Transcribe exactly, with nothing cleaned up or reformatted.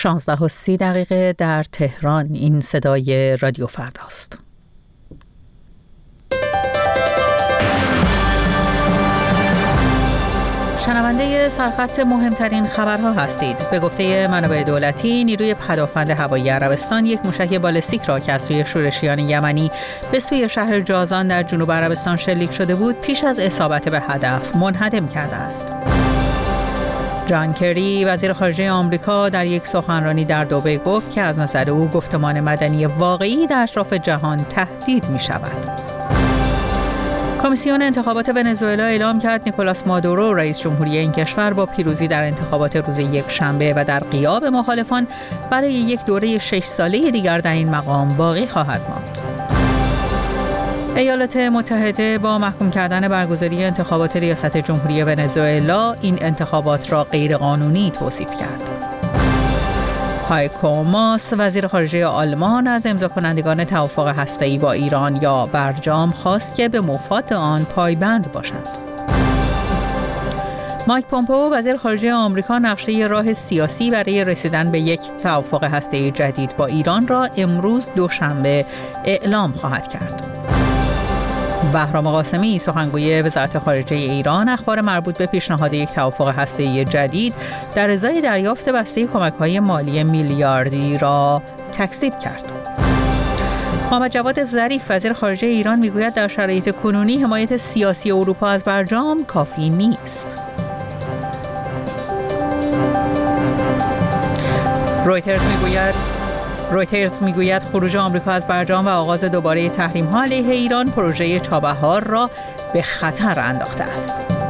شانزده و سی دقیقه در تهران. این صدای رادیو فرداست. شنونده سرخط مهمترین خبرها هستید. به گفته منابع دولتی، نیروی پدافند هوایی عربستان یک موشک بالستیک را که از سوی شورشیان یمنی به سوی شهر جازان در جنوب عربستان شلیک شده بود، پیش از اصابت به هدف منهدم کرده است. جان کری، وزیر خارجه آمریکا، در یک سخنرانی در دبی گفت که از نظر او گفتمان مدنی واقعی در اطراف جهان تهدید می شود. کمیسیون انتخابات ونزوئلا اعلام کرد نیکولاس مادورو، رئیس جمهوری این کشور، با پیروزی در انتخابات روز یک شنبه و در غیاب مخالفان برای یک دوره شش ساله دیگر در این مقام باقی خواهد ماند. ایالات متحده با محکوم کردن برگزاری انتخابات ریاست جمهوری ونزوئلا این انتخابات را غیرقانونی توصیف کرد. هایکو ماس، وزیر خارجه آلمان، از امضا کنندگان توافق هسته‌ای با ایران یا برجام خواست که به مفاد آن پایبند باشند. مایک پومپئو، وزیر خارجه آمریکا، نقشه راه سیاسی برای رسیدن به یک توافق هسته‌ای جدید با ایران را امروز دوشنبه اعلام خواهد کرد. بهرام قاسمی، سخنگوی وزارت خارجه ایران، اخبار مربوط به پیشنهاد یک توافق هسته‌ای جدید در ازای دریافت بسته کمک‌های مالی میلیاردی را تکذیب کرد. محمد جواد ظریف، وزیر خارجه ایران، میگوید در شرایط کنونی حمایت سیاسی اروپا از برجام کافی نیست. رویترز میگوید رویترز میگوید خروج آمریکا از برجام و آغاز دوباره تحریم‌ها علیه ایران پروژه چابهار را به خطر انداخته است.